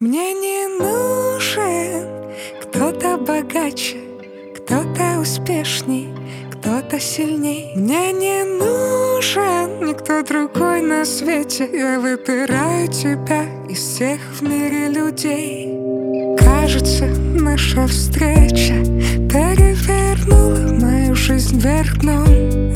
Мне не нужен кто-то богаче, кто-то успешней, кто-то сильней. Мне не нужен никто другой на свете. Я выбираю тебя из всех в мире людей. Кажется, наша встреча перевернула мою жизнь вверх дном.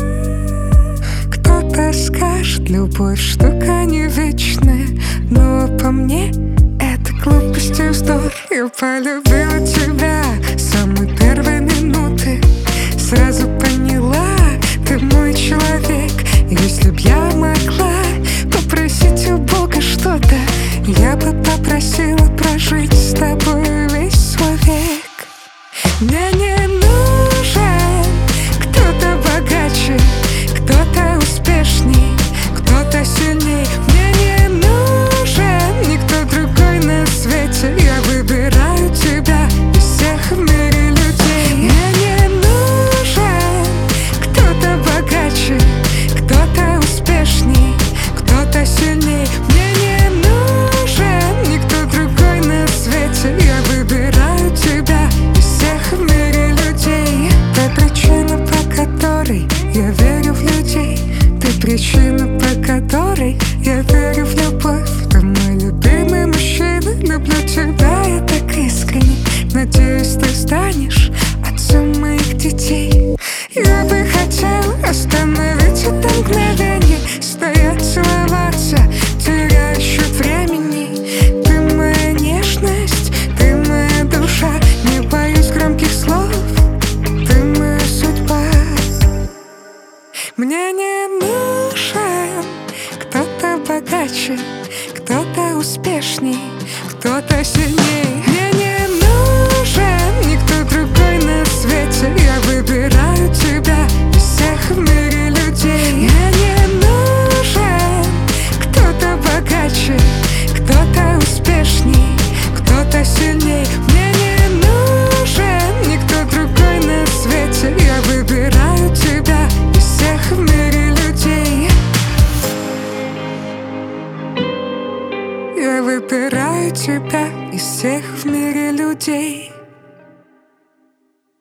Кто-то скажет, любовь штука не вечная, но по мне это глупость и вздор. Я полюбила тебя с самой первой минуты. Сразу поняла, ты мой человек. Если б я могла попросить у Бога что-то, я бы попросила прожить с тобой весь свой век. Мне не нужен кто-то богаче, кто-то успешней, кто-то сильней. Мне не нужен никто другой на свете. Я выбираю тебя из всех в мире людей. Мне не нужен кто-то богаче, кто-то успешней, кто-то сильней. Мне не нужен никто другой на свете. Я выбираю тебя из всех в мире людей. Ты причина, по которой я верю в людей. Ты причина, по которой я верю в любовь. Ты мой любимый мужчина, люблю тебя я так искренне. Надеюсь, ты станешь отцом моих детей. Я бы хотел остановить это мгновение, стоять, целоваться, теряя счет времени. Ты моя нежность, ты моя душа. Не боюсь громких слов, ты моя судьба. Мне не нужен кто-то богаче, кто-то успешней, кто-то сильней. Мне не нужен никто другой на свете. Я выбираю тебя из всех в мире людей. Мне не нужен кто-то богаче, кто-то успешней, кто-то сильней. Мне не нужен никто другой на свете. Я выбираю тебя из всех в мире людей. Я выбираю тебя из всех в мире людей.